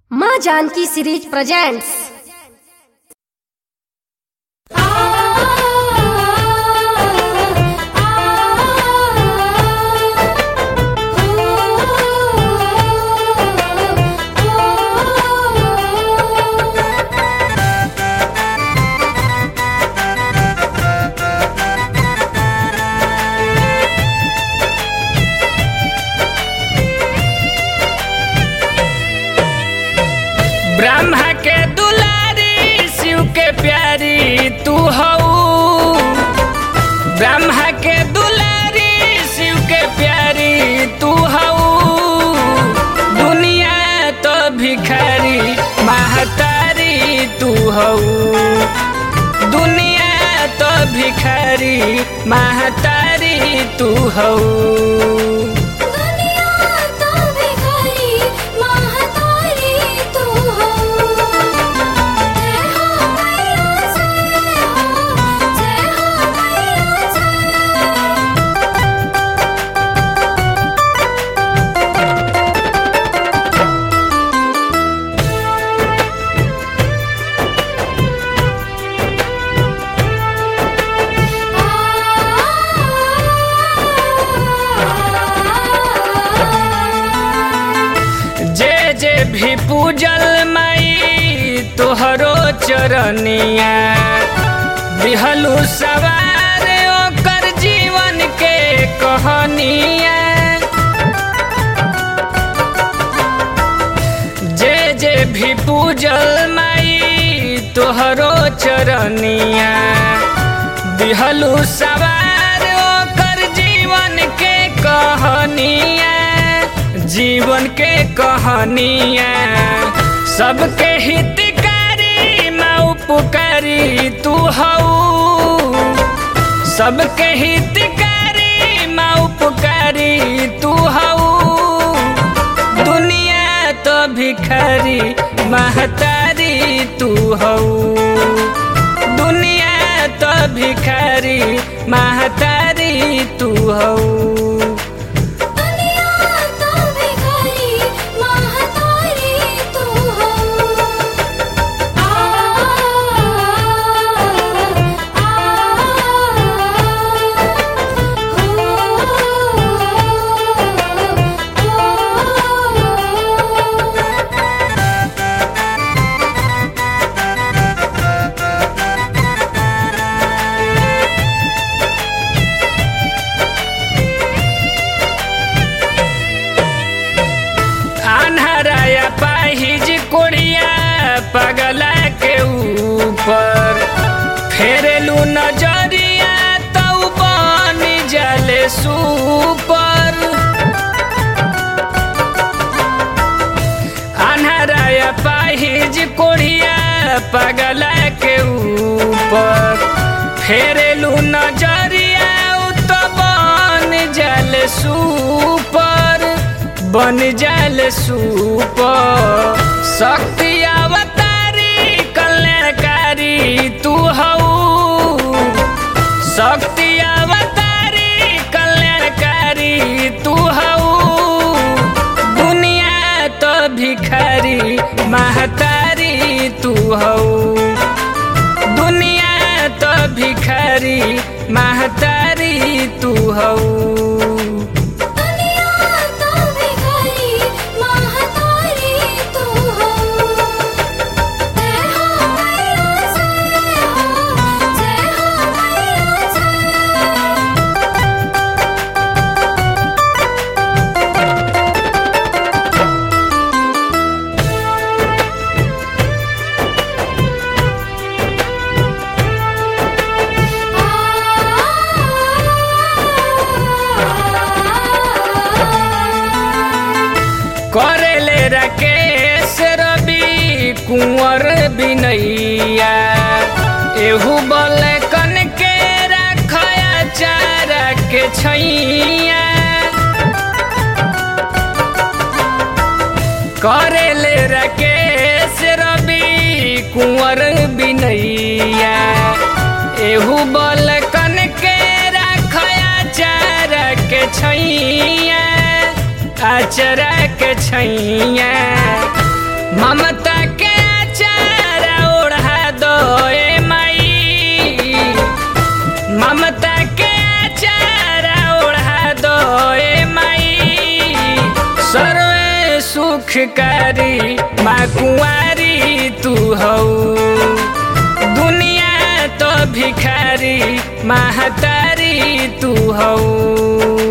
माँ Janaki series presents. Brahma के दुलारी शिव के प्यारी तू हऊ। ब्रह्मा के दुलारी शिव के प्यारी तू हऊ। दुनिया तो भिखारी महतारी तू हऊ। दुनिया तो भिखारी महतारी तू हऊ। भी पूजल माई तोहरो चरनिया दिहलू सवार ओकर जीवन के कहानिया। जे जे भी पूजल माई तोहरो चरनिया दिहलू सवार ओकर जीवन के कहानिया। जीवन के कहानिया सबके हितकारी माँ उपकारी तू हऊ। सबके हितकारी माँ उपकारी तू हऊ। दुनिया तो भिखारी महतारी तू हऊ। दुनिया तो भिखारी महतारी तू हऊ। पाहिज कोड़िया पगला के ऊपर फेरेलू नजरिया तो बन जले सुपर। अनहराया पाहिज कोड़िया पगला के ऊपर फेरेलू नजरिया तो बन जले सुपर। बन जाल सुपर शक्ति अवतारी कल्याणकारी तू हऊ। शक्ति अवतारी कल्याणकारी तू हऊ। दुनिया तो भिखारी महतारी तू हऊ। दुनिया तो भिखारी महतारी तू हऊ। करेले राकेश रवि कुंवर बिनैया एहू बोले कन के रखया चारा के छैया। करेले राकेश रवि कुंवर बिनैया एहू बोले कन के रखया चारा के छैया। आचरा के छैया ममता के आचार ओढ़ा दो ए माई, ममता के आचार ओढ़ा दो ए माई। सर्व सुखकारी माँ कुंवारी तू हऊ, दुनिया तो भिखारी महतारी तू हऊ।